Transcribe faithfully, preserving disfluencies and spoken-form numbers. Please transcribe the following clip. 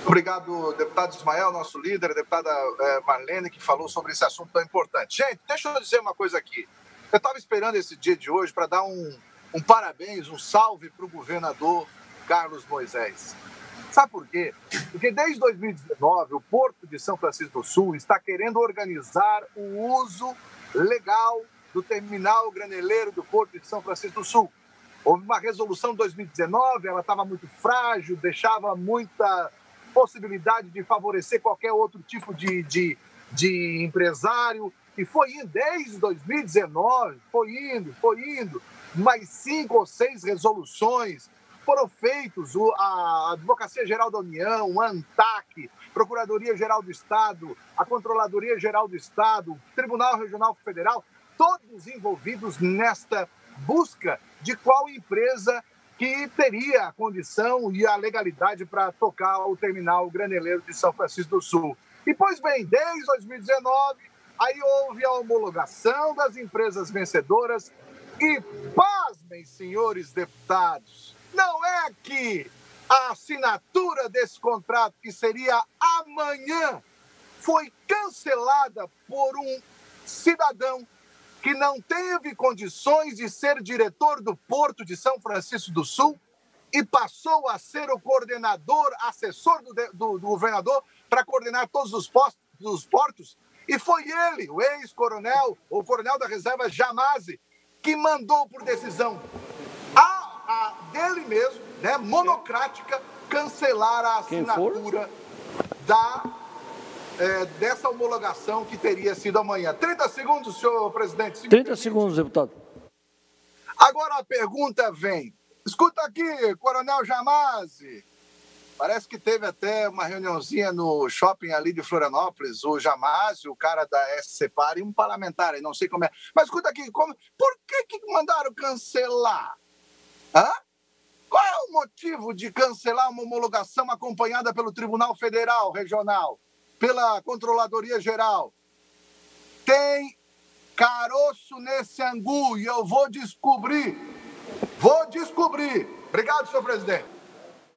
Obrigado, deputado Ismael, nosso líder, a deputada Marlene, que falou sobre esse assunto tão importante. Gente, deixa eu dizer uma coisa aqui. Eu estava esperando esse dia de hoje para dar um, um parabéns, um salve para o governador Carlos Moisés. Sabe por quê? Porque desde dois mil e dezenove, o Porto de São Francisco do Sul está querendo organizar o uso legal do terminal graneleiro do Porto de São Francisco do Sul. Houve uma resolução em dois mil e dezenove, ela estava muito frágil, deixava muita possibilidade de favorecer qualquer outro tipo de, de, de empresário. E foi indo, desde dois mil e dezenove, foi indo, foi indo. Mais cinco ou seis resoluções foram feitos, a Advocacia Geral da União, o ANTAC, Procuradoria Geral do Estado, a Controladoria Geral do Estado, Tribunal Regional Federal, todos envolvidos nesta busca de qual empresa que teria a condição e a legalidade para tocar o terminal graneleiro de São Francisco do Sul. E, pois bem, desde dois mil e dezenove, aí houve a homologação das empresas vencedoras e, pasmem, senhores deputados, não é que a assinatura desse contrato, que seria amanhã, foi cancelada por um cidadão que não teve condições de ser diretor do Porto de São Francisco do Sul e passou a ser o coordenador, assessor do, do, do governador para coordenar todos os, postos, os portos. E foi ele, o ex-coronel, o coronel da reserva Jamase, que mandou por decisão a, a dele mesmo, né, monocrática, cancelar a assinatura da... É, dessa homologação que teria sido amanhã. trinta segundos, senhor presidente. trinta segundos, deputado. Agora a pergunta vem. Escuta aqui, coronel Jamase. Parece que teve até uma reuniãozinha no shopping ali de Florianópolis, o Jamase, o cara da S C P A R e um parlamentar, não sei como é. Mas escuta aqui, como, por que que mandaram cancelar? Hã? Qual é o motivo de cancelar uma homologação acompanhada pelo Tribunal Federal Regional? Pela Controladoria Geral? Tem caroço nesse angu e eu vou descobrir. Vou descobrir. Obrigado, senhor presidente.